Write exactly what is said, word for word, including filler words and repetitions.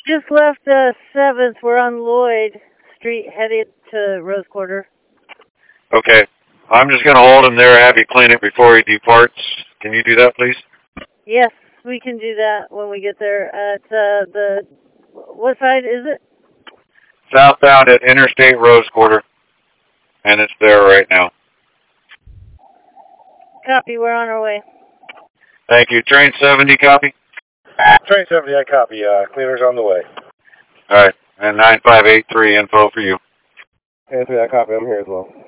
just left uh, seventh. We're on Lloyd Street, headed to Rose Quarter. Okay. I'm just going to hold him there, have you clean it before he departs. Can you do that, please? Yes, we can do that when we get there. At uh, the, what side is it? Southbound at Interstate Rose Quarter. And it's there right now. Copy, we're on our way. Thank you. Train seventy, copy? Train seventy, I copy. Uh, cleaner's on the way. All right. And nine five eight three info for you. Anthony, I copy. I'm here as well.